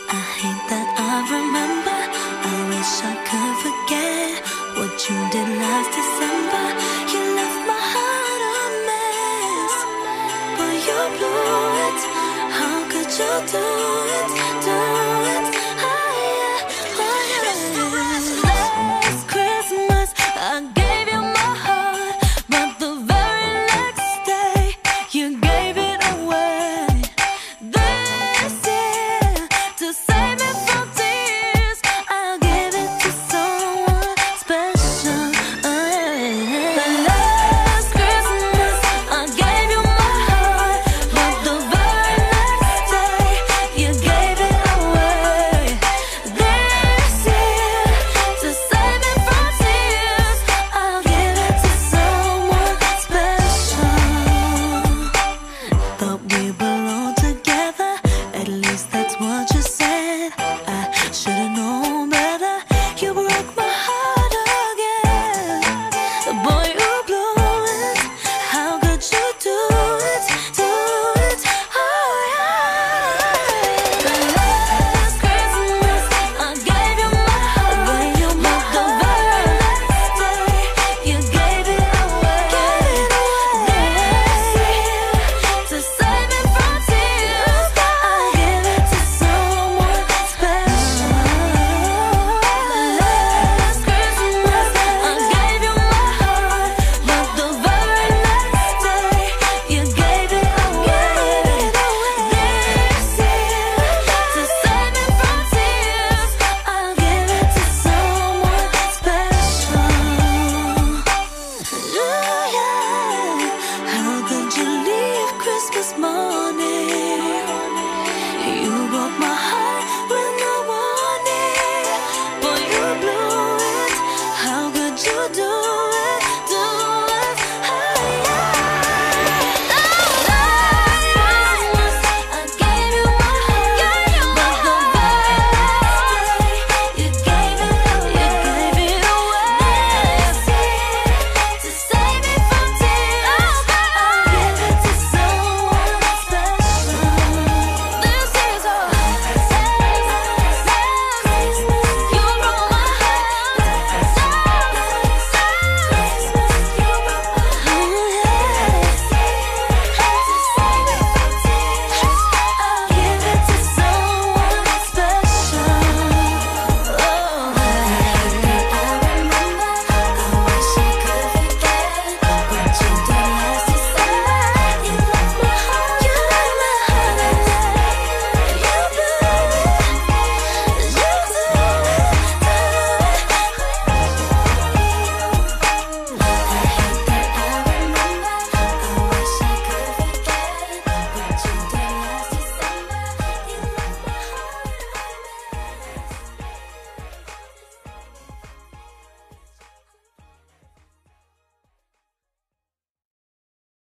I hate that I remember. I wish I could forget what you did last December. You left my heart a mess, but you blew it. How could you do it? Do it? Last Christmas I gave you my heart, but the very next day you gave it away. This year, to save me from tears, I'll give it to someone special. The last Christmas I gave you my heart, but the very next day you gave it away. This year, to save me from tears, I'll give it to someone special. Thought we belonged together, at least that's what you said.